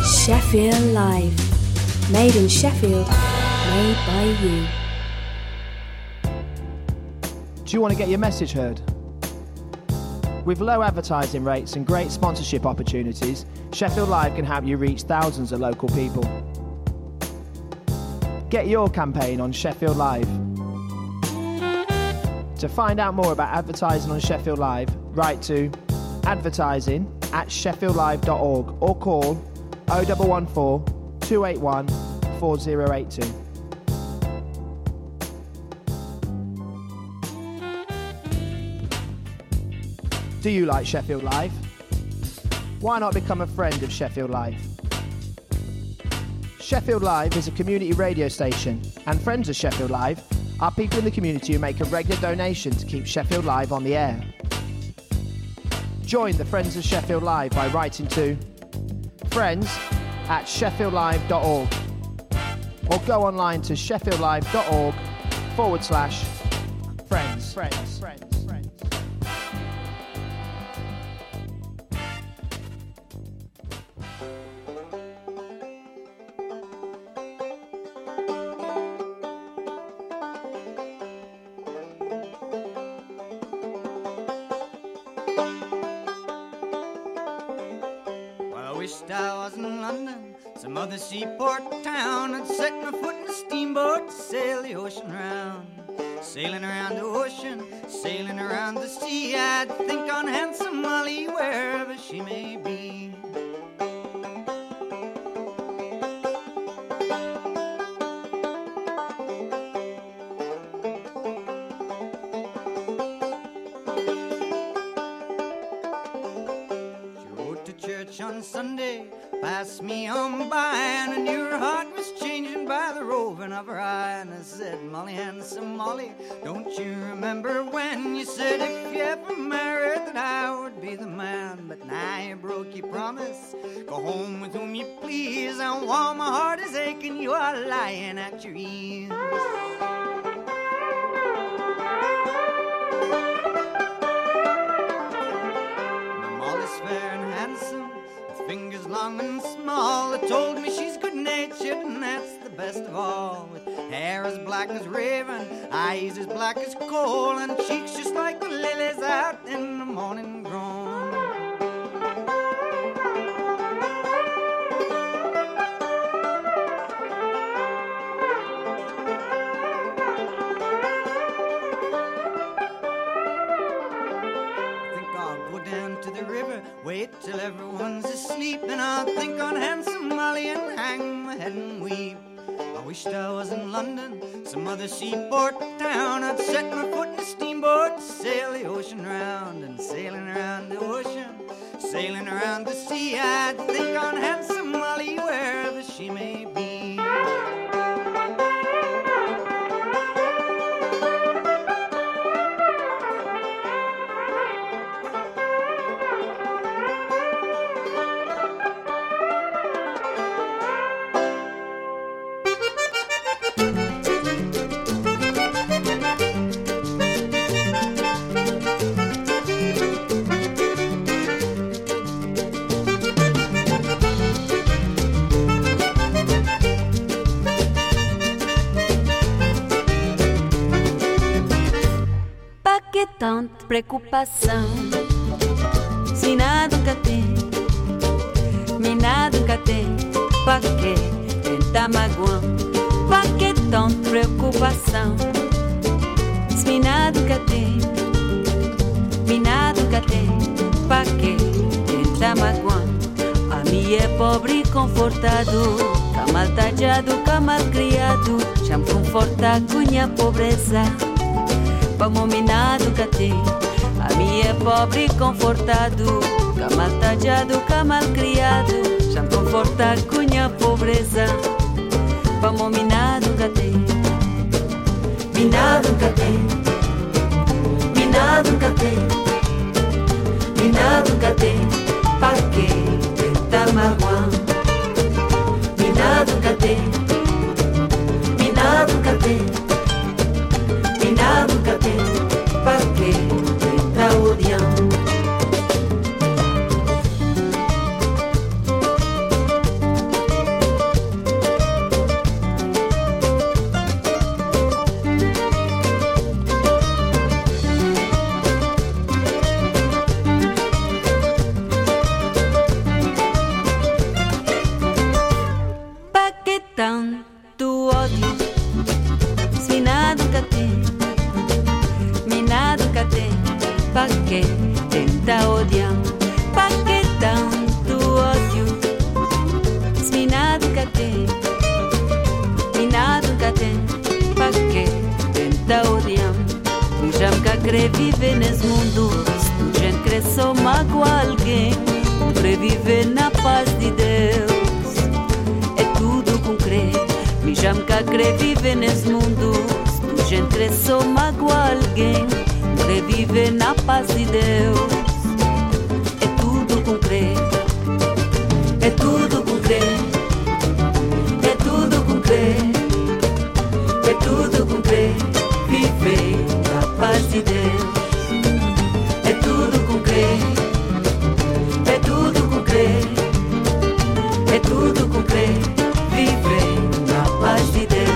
Sheffield Live. Made in Sheffield, made by you. Do you want to get your message heard? With low advertising rates and great sponsorship opportunities, Sheffield Live can help you reach thousands of local people. Get your campaign on Sheffield Live. To find out more about advertising on Sheffield Live, write to advertising@sheffieldlive.org or call 0114 281 4082. Do you like Sheffield Live? Why not become a friend of Sheffield Live? Sheffield Live is a community radio station, and friends of Sheffield Live are people in the community who make a regular donation to keep Sheffield Live on the air. Join the Friends of Sheffield Live by writing to friends@sheffieldlive.org or go online to sheffieldlive.org/friends. Some other seaport town, I'd set my foot in a steamboat to sail the ocean round. Sailing around the ocean, sailing around the sea, I'd think on handsome Molly wherever she may be. She rode to church on Sunday, passed me on by, and I knew her heart was changing by the roving of her eye. And I said, Molly, handsome Molly, don't you remember when you said if you ever married that I would be the man? But now you broke your promise, go home with whom you please, and while my heart is aching, you are lying at your ease. Molly's fair and handsome, fingers long and small. They told me she's good-natured, and that's the best of all. With hair as black as raven, eyes as black as coal, and cheeks just like the lilies out in the morning grown. Wait till everyone's asleep, and I'll think on handsome Molly and hang my head and weep. I wished I was in London, some other seaport town. I'd set my foot in a steamboat, sail the ocean round. And sailing around the ocean, sailing around the sea, I'd think on handsome Molly wherever she may be. Tanta preocupação, se nada nunca tem, me nada nunca tem, pra que tentar magoar? Pra que tanta preocupação, se me nada nunca tem, me nada nunca tem, pra que tentar magoar? A minha é pobre e confortado, cá mal tadjado, cá mal criado, já me conforta com minha pobreza. Vamos minar do catê. A minha é pobre e confortado, cá mal tadjado, cá mal criado, já me conforta com minha pobreza. Vamos minar do catê. Minar do catê. Minar do catê. Minar do catê. Pra que tentar magoar? Minar do catê. Minar do catê. Minar do catê. Pra que tentar odiar? querer viver nesse mundo, se gente quer só magoar alguém, para viver na paz de Deus. É tudo com crer, me chamo cá querer viver nesse mundo, se gente quer só magoar alguém, para viver na paz de Deus. É tudo com crer, é tudo com crer, é tudo com crer, é tudo com crer, viver na paz de Deus. É tudo com crer, é tudo com crer, é tudo com crer, viver na paz de Deus.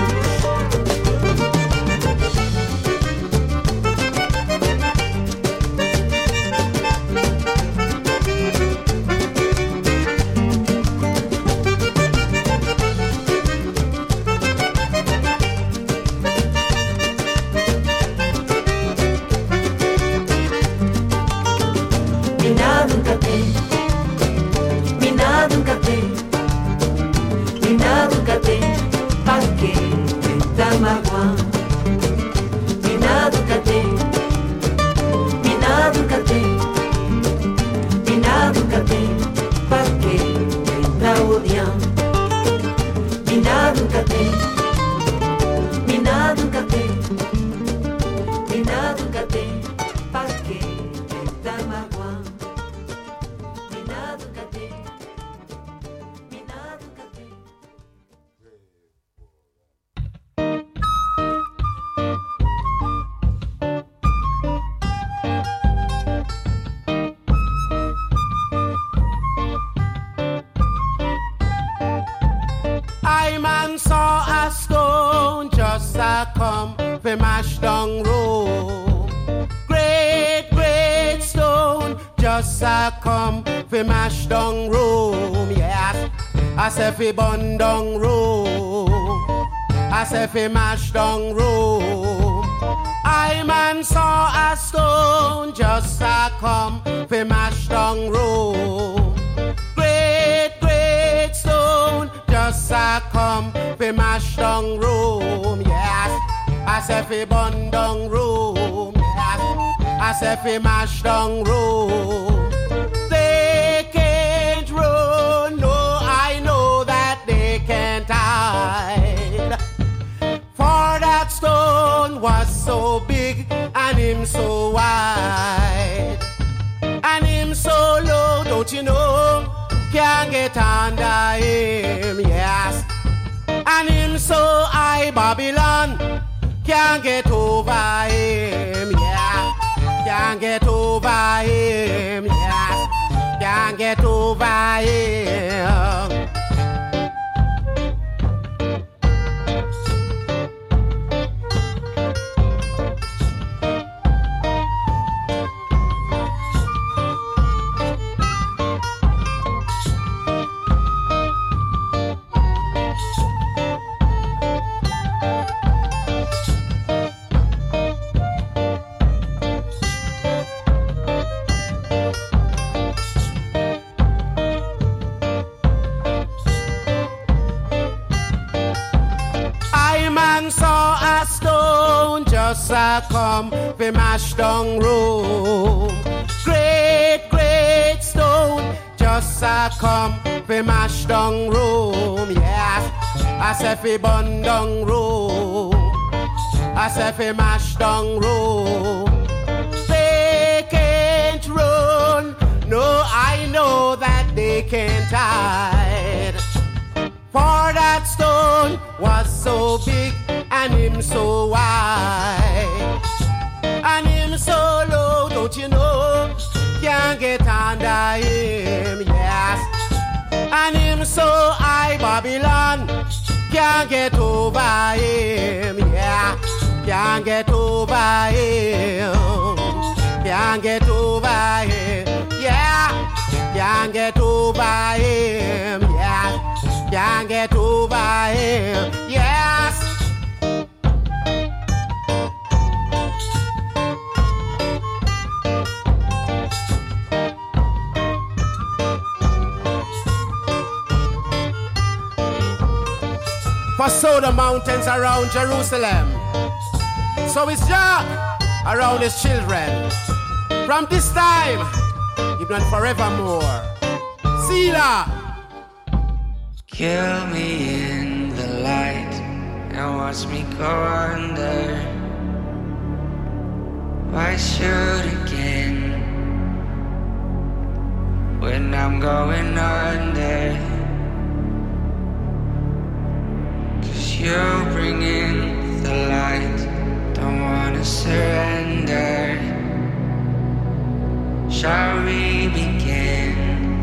Fi burn down room, I say fi mash down room. I man saw a stone just a come fi mash down room. Great, great stone just a come fi mash down room. Yes, I say fi burn down room. Yes, I say fi mash down room. They can't run, no, I know that they can't hide. For that stone was so big and him so wide, and him so low, don't you know, can't get under him, yes. And him so high, Babylon can't get over him, yeah. Can't get over him, yes. Can't get over him. Come fi mash down room. Great, great stone just a come fi mash down room. Yes, I say fi burn down room. I say fi mash down room. They can't run, no, I know that they can't hide. For that stone was so big and him so wide, and him so low, don't you know, can't get under him, yes. And him so high, Babylon can't get over him, yeah. Can't get over him, can't get over him, yeah. Can't get over him, yeah. Can't get over him, yes. For so the mountains around Jerusalem, so it's Jah around his children. From this time, even forevermore. Selah. Kill me in the light and watch me go under. Why shoot again when I'm going under? 'Cause you bring in the light, don't wanna surrender. Shall we begin?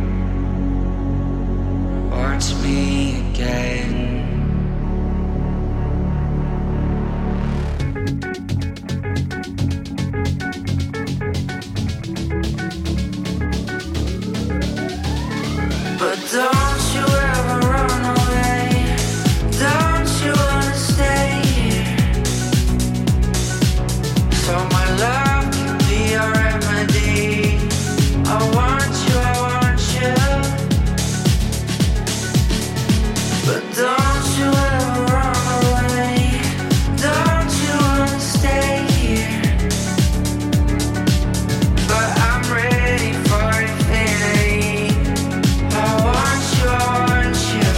Watch me again. But don't you ever run away. Don't you wanna stay here? So my love can be your remedy. I want you, I want you. But don't you ever run away. Don't you wanna stay here? But I'm ready for infinity. I want you, I want you.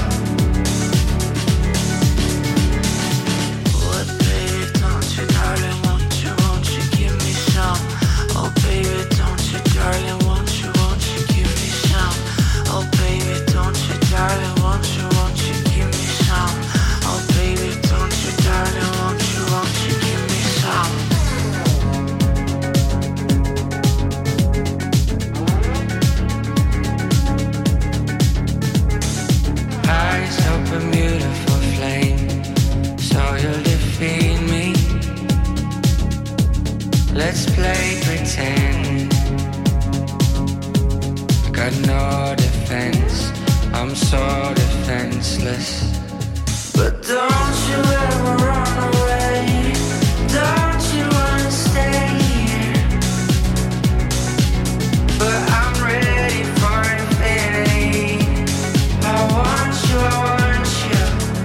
What, baby, don't you, darling, won't you give me some? Oh, baby, don't you, darling, won't you give me some? Oh, baby, don't you, darling, won't you give me some? Oh, baby, don't you, darling, won't you give me some? Eyes open, beautiful flame, so you'll defeat me. Let's play pretend. Got no defense, I'm so defenseless. But don't you ever run away. Don't you wanna stay here? But I'm ready for infinity. I want you, I want you.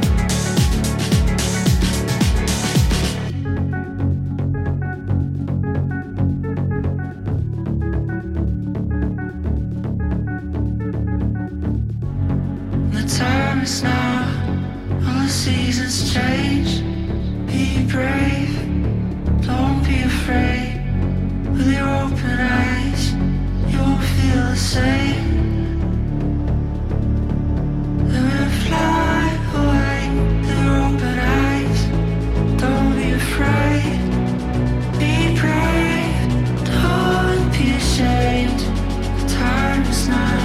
The time is now, all the seasons change. Be brave, don't be afraid. With your open eyes, you won't feel the same. Then fly away with your open eyes. Don't be afraid, be brave, don't be ashamed. The time is now.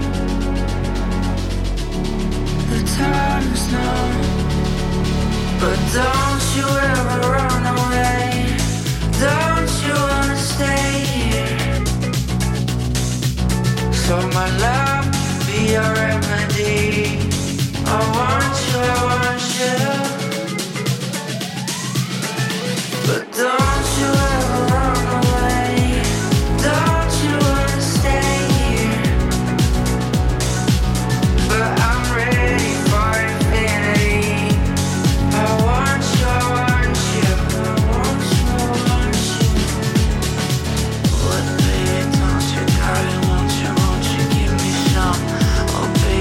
The time is now. But don't you ever run away. Don't you wanna stay here? So my love can be your remedy. I want you, I want you. But don't you ever run away. Don't you wanna stay here? But I'm ready for infinity. I want you, I want you. I want you, I want you. What, baby, don't you, darling, won't you give me some? Oh, baby.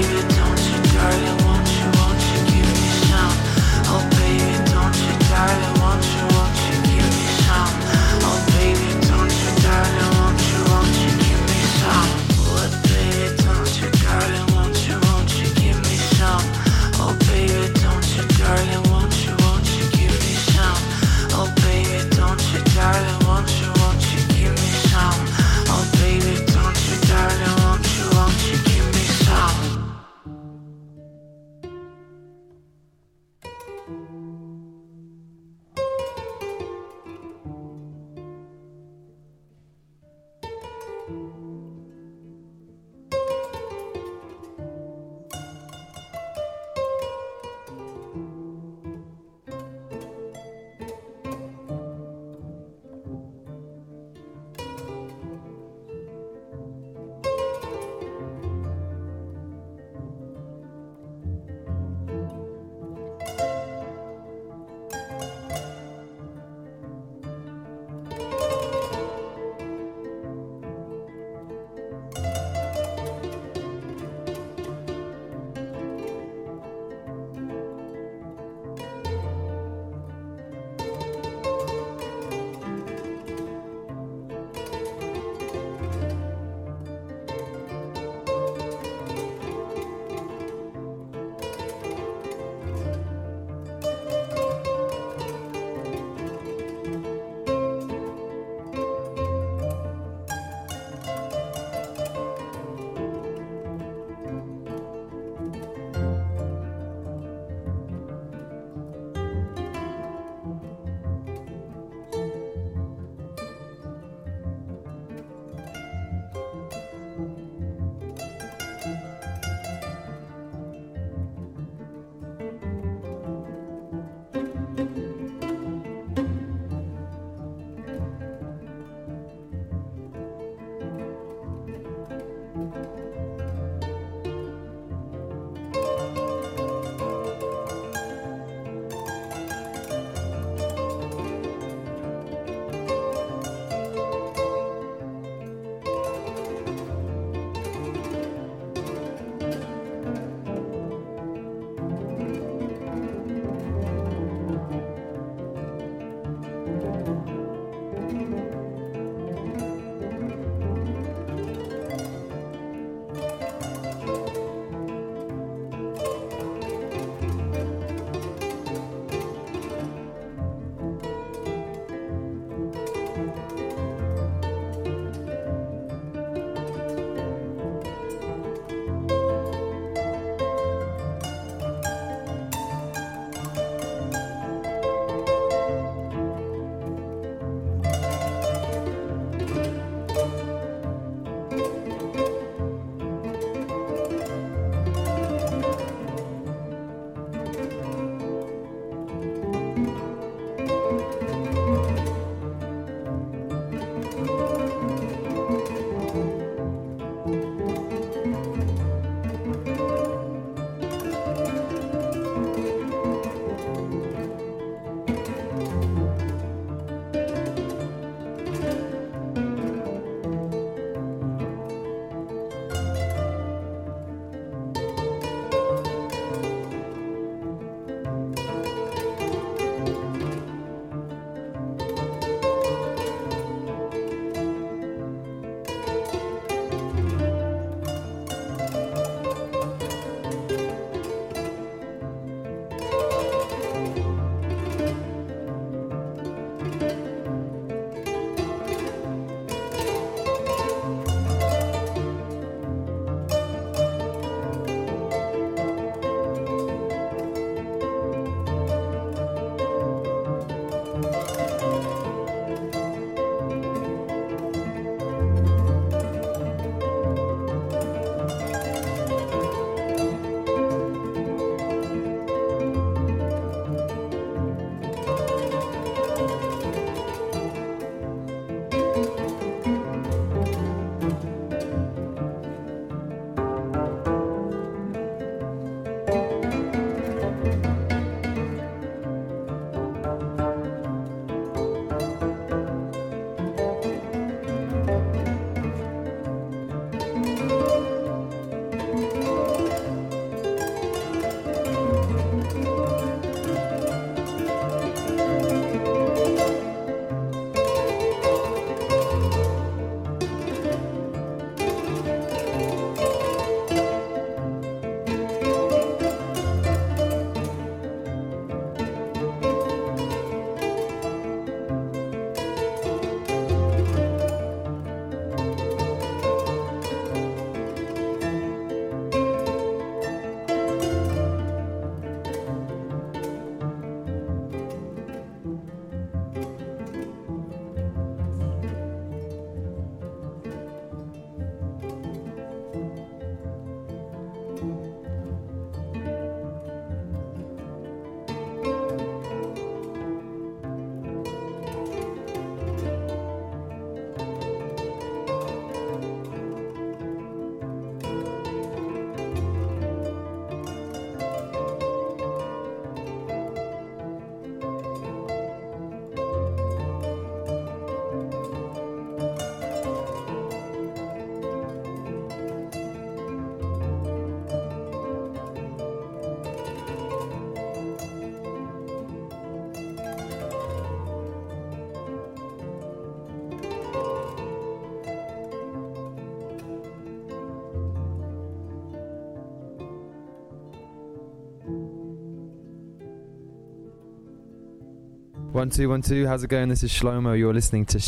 1 2 1 2. How's it going? This is Shlomo. You're listening to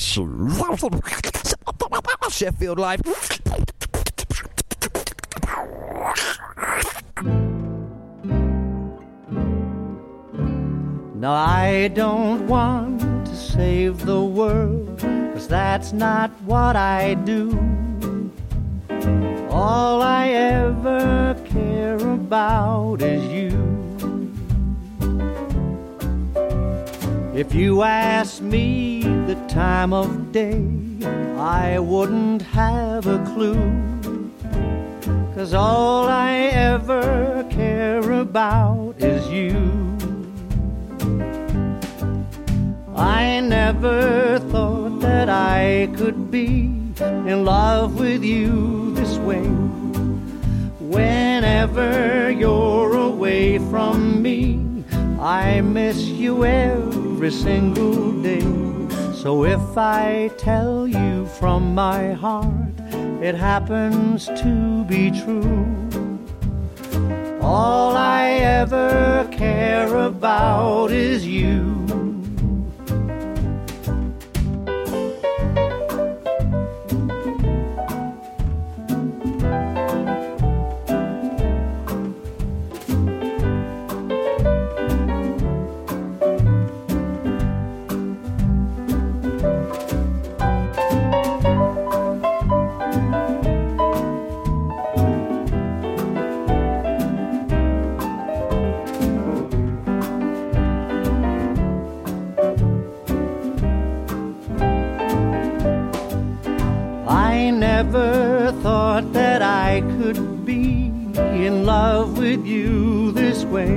Sheffield Live. No, I don't want to save the world, 'cause that's not what I do. All I ever care about is you. If you asked me the time of day, I wouldn't have a clue, 'cause all I ever care about is you. I never thought that I could be in love with you this way. Whenever you're away from me, I miss you every single day. So if I tell you from my heart, it happens to be true. All I ever care about is you. Never thought that I could be in love with you this way.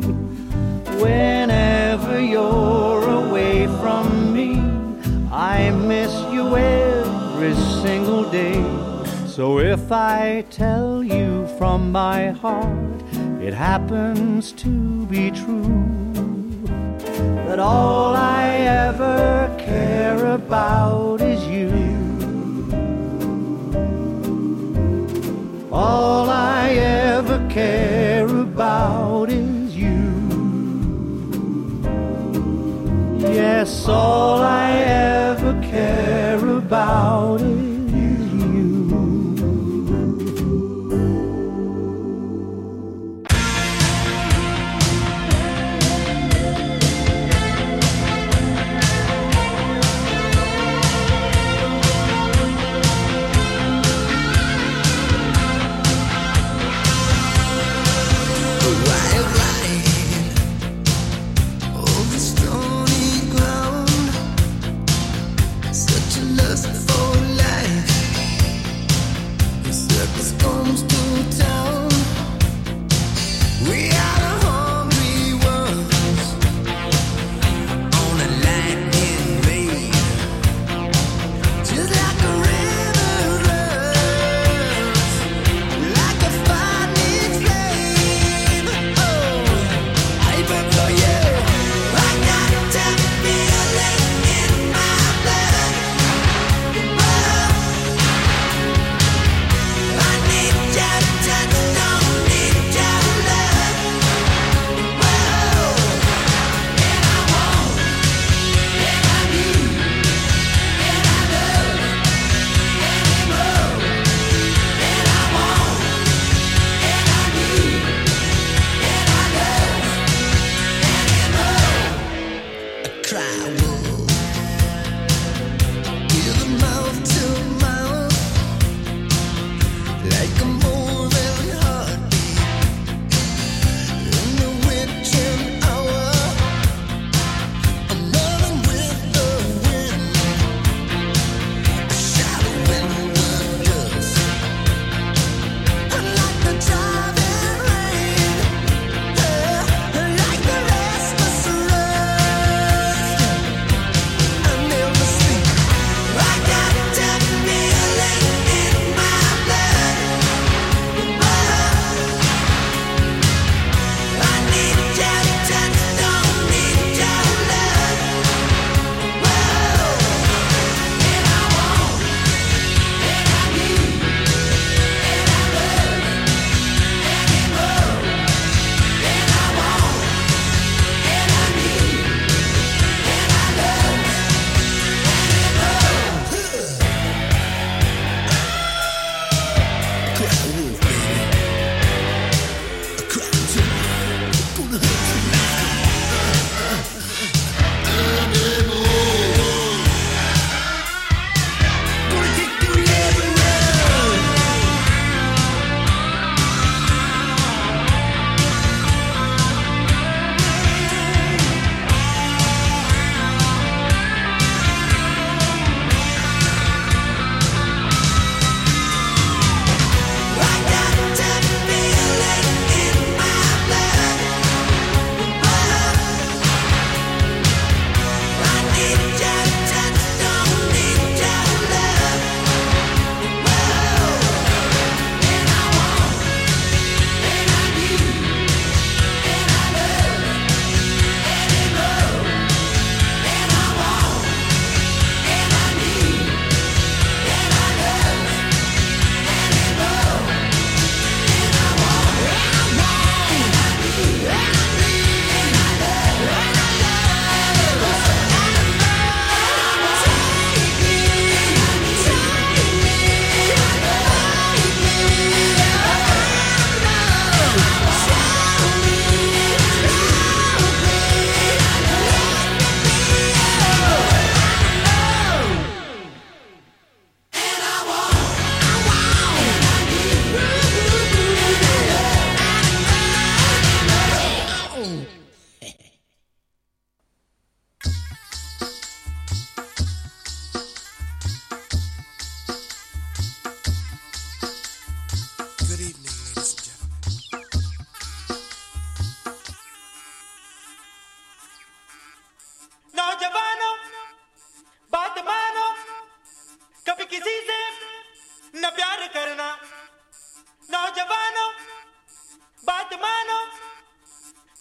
Whenever you're away from me, I miss you every single day. So if I tell you from my heart, it happens to be true, that all I ever care about is you. All I ever care about is you. Yes, all I ever care about is you. Such a lust for life.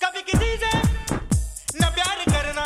कभी किसी से न प्यार करना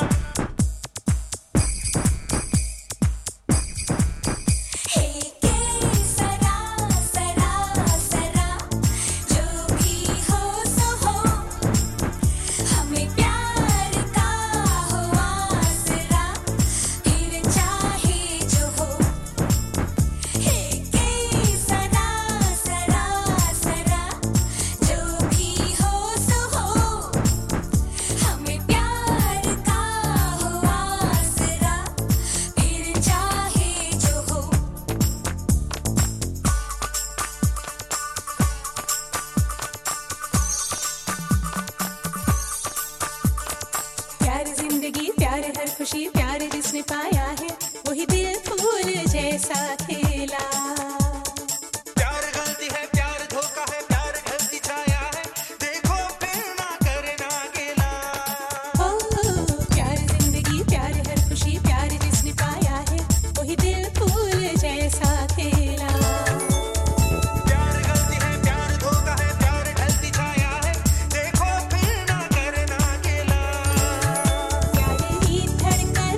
खुशी प्यार जिसने पाया है वही दिल फूल जैसा खिला प्यार गलती है प्यार धोखा है प्यार गलती छाया है देखो फिर ना करना गिला ओ प्यार जिंदगी प्यार हर खुशी प्यार जिसने पाया है वही दिल फूल जैसा खिला प्यार गलती है प्यार धोखा है प्यार गलती छाया है देखो फिर ना करना गिला प्यार ही धड़कन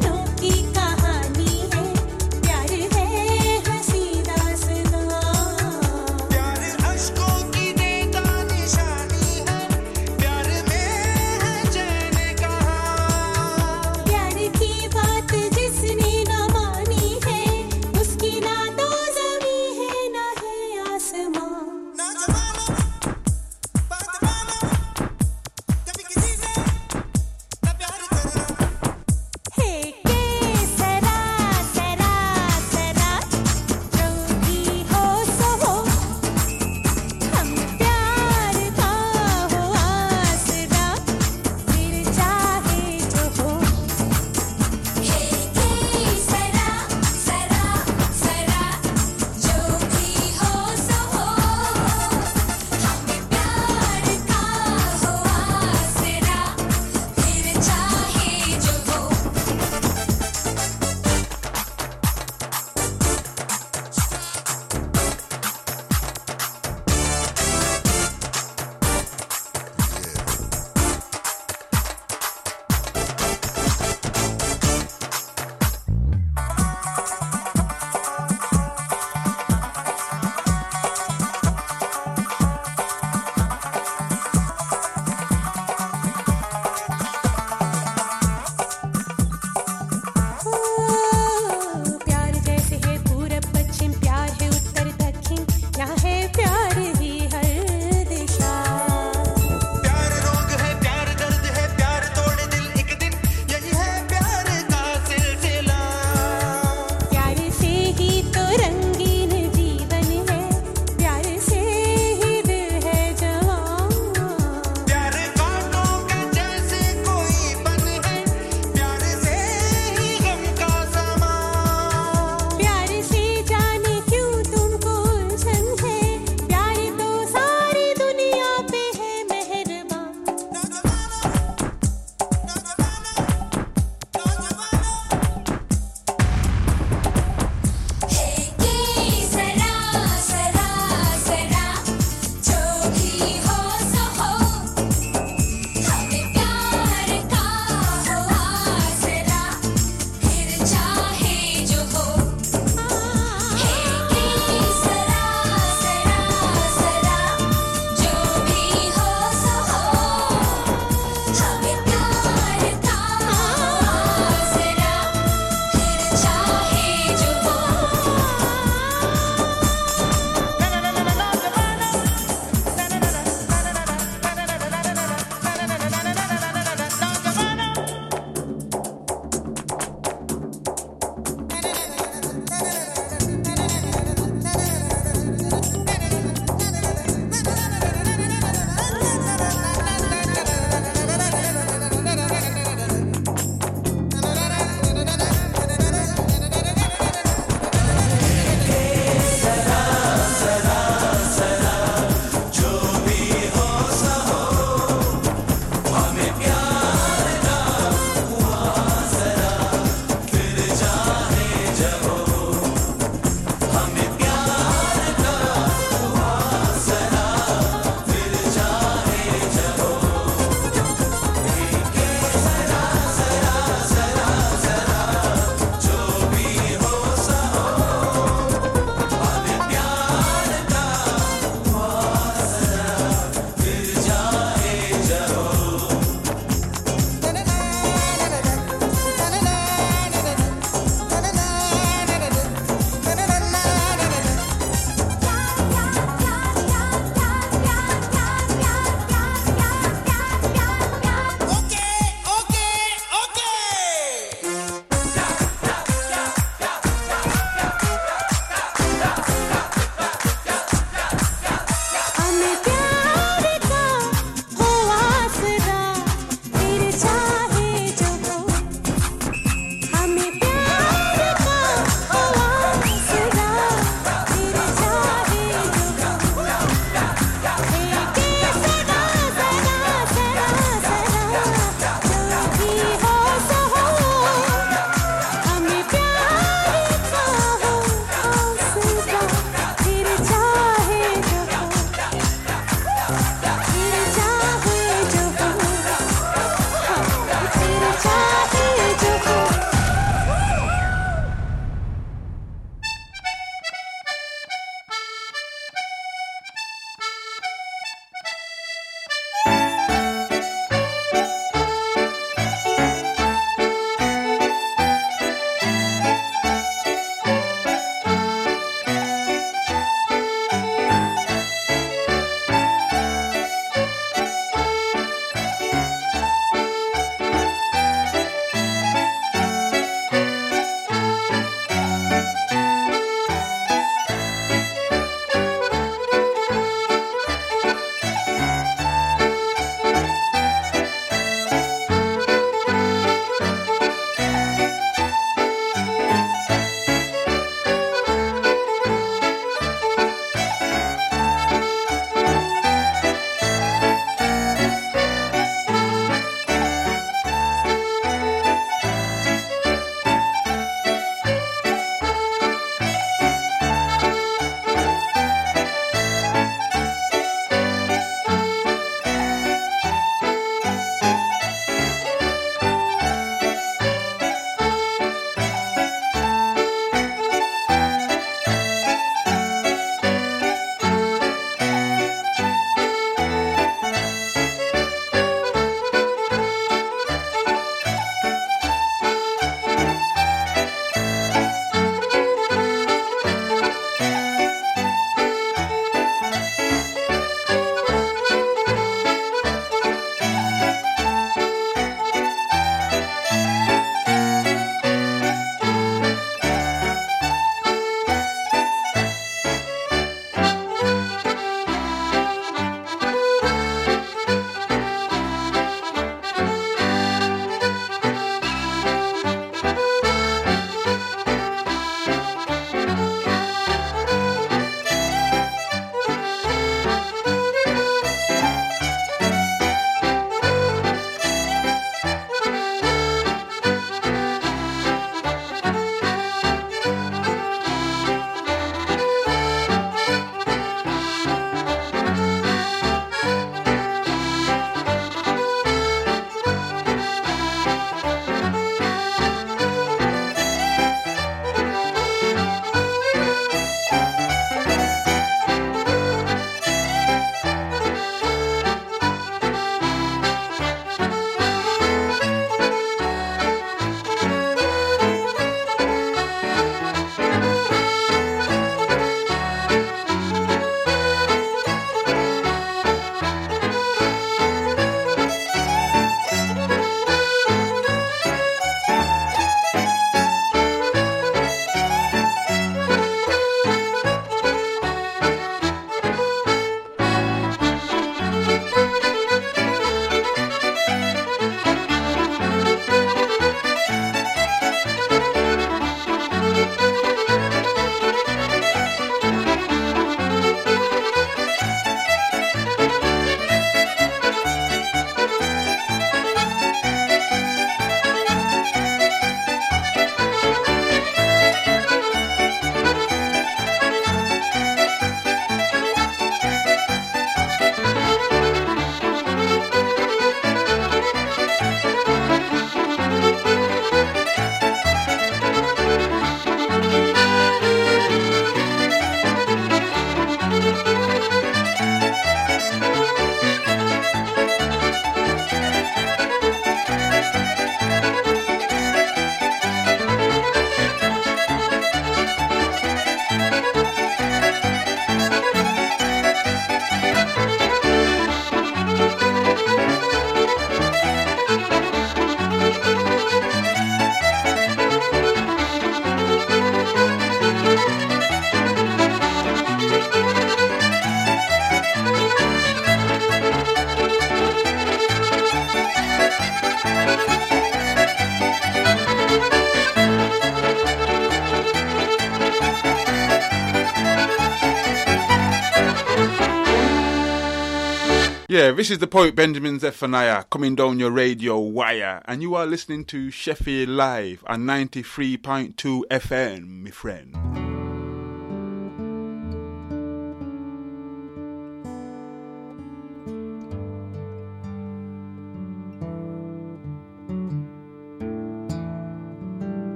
Yeah, this is the poet Benjamin Zephaniah coming down your radio wire, and you are listening to Sheffield Live on 93.2 FM, my friend.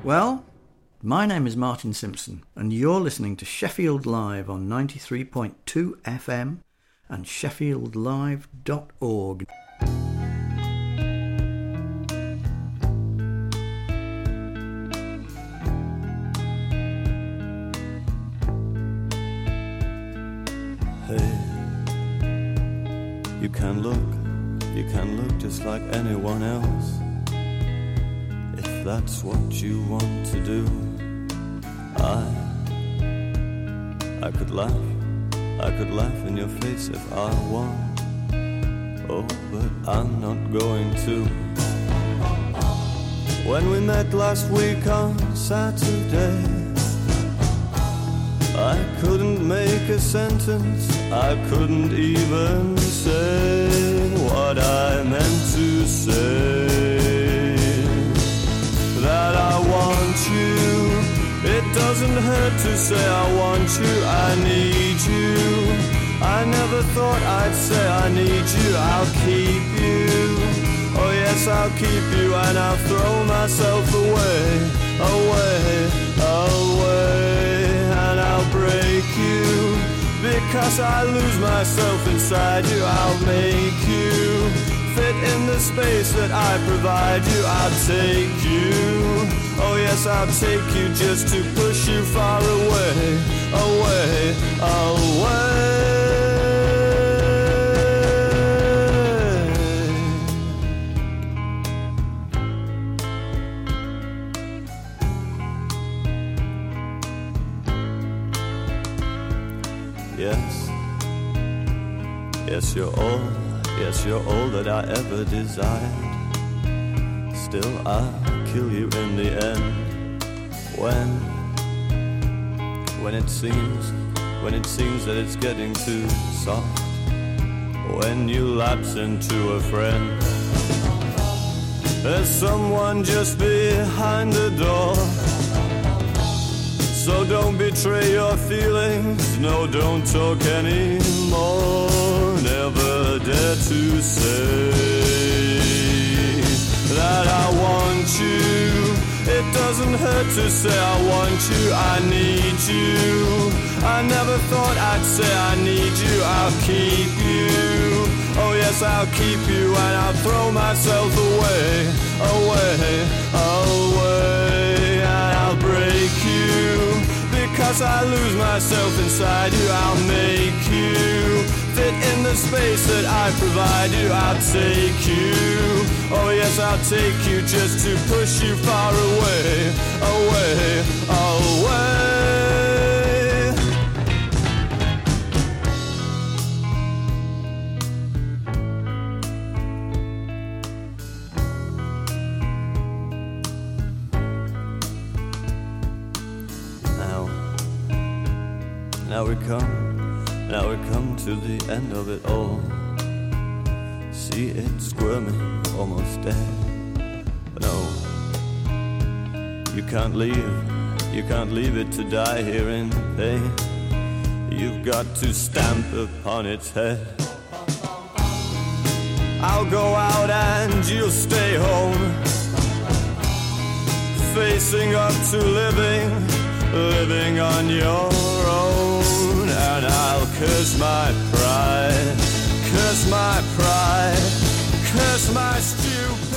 Well, my name is Martin Simpson, and you're listening to Sheffield Live on 93.2 FM and sheffieldlive.org. Hey, you can look just like anyone else. If that's what you want to do, I could laugh in your face if I want. Oh, but I'm not going to. When we met last week on Saturday, I couldn't make a sentence, I couldn't even say what I meant to say. That I want you, it doesn't hurt to say I want you, I need you. I never thought I'd say I need you, I'll keep you. Oh yes, I'll keep you, and I'll throw myself away, and I'll break you, because I lose myself inside you. I'll make you fit in the space that I provide you. I'll take you, oh yes, I'll take you just to push you far away. Yes, you're all that I ever desired. Still, I'll kill you in the end. When it seems that it's getting too soft. When you lapse into a friend. There's someone just behind the door. So don't betray your feelings, no, don't talk anymore. Never dare to say that I want you. It doesn't hurt to say I want you, I need you. I never thought I'd say I need you, I'll keep you. Oh yes, I'll keep you, and I'll throw myself away, and I'll break you, because I lose myself inside you. I'll make you fit in the space that I provide you. I'll take you, oh yes, I'll take you just to push you far away. Now we come to the end of it all. See it squirming, almost dead. But no, you can't leave it to die here in pain. You've got to stamp upon its head. I'll go out and you'll stay home, facing up to living on your own. And I'll curse my pride, curse my stupidity.